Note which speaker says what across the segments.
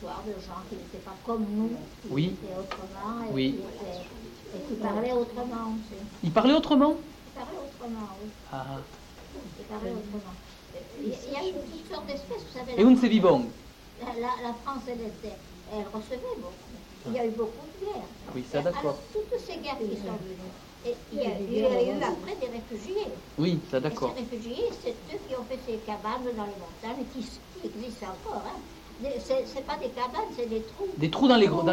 Speaker 1: histoires de gens qui n'étaient pas comme nous, qui
Speaker 2: Oui.
Speaker 1: étaient autrement et,
Speaker 2: Oui.
Speaker 1: et qui parlaient autrement aussi.
Speaker 2: Il parlait autrement?
Speaker 1: Ils parlaient autrement, oui.
Speaker 2: Ah.
Speaker 1: Ils parlaient autrement. Il y a eu toutes sortes d'espèces, vous savez.
Speaker 2: Et un c'est vivant.
Speaker 1: La France, elle recevait beaucoup. Il y a eu beaucoup de guerres.
Speaker 2: Oui, ça d'accord.
Speaker 1: Alors, toutes ces guerres qui sont venues, et il y a eu après des réfugiés.
Speaker 2: Oui, ça
Speaker 1: Et
Speaker 2: d'accord.
Speaker 1: ces réfugiés, c'est eux qui ont fait ces cabanes dans les montagnes, qui existent encore. Hein. C'est pas des cabanes, c'est des trous.
Speaker 2: Des trous dans les gros.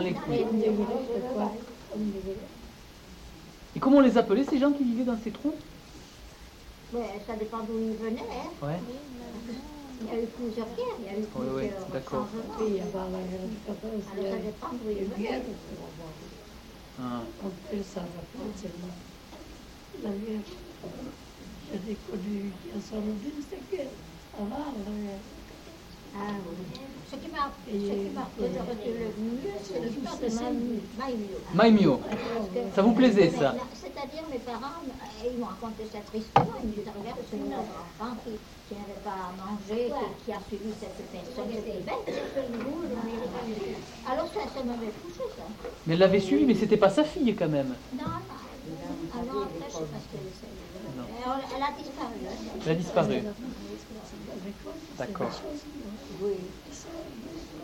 Speaker 2: Et comment on les appelait ces gens qui vivaient dans ces trous?
Speaker 1: Mais ça dépend d'où ils venaient. Hein.
Speaker 2: Ouais.
Speaker 1: Il y a eu plusieurs guerres, il y a eu plusieurs
Speaker 2: d'accord.
Speaker 1: changements. Alors ça dépend d'où ils venaient.
Speaker 2: Ah.
Speaker 3: Ça va forcément. La guerre. J'ai des connus qui en sont venus de cette guerre. Ça va, la guerre.
Speaker 1: Ah oui. Ce qui m'a retenu le mieux, c'est l'histoire de Maïmio.
Speaker 2: Maïmio. Ça vous plaisait ça?
Speaker 1: C'est-à-dire mes parents, ils m'ont raconté ça tristement. Ils me disaient, regarde, c'est une enfant qui n'avait pas à manger, qui a suivi cette personne, c'était bête. Alors ça m'avait touché ça.
Speaker 2: Mais elle l'avait suivi, mais c'était pas sa fille quand même.
Speaker 1: Non, non. Ah non, après, je sais pas ce qu'elle essaie. Elle a disparu. Hein.
Speaker 2: Elle a disparu. D'accord.
Speaker 1: Oui.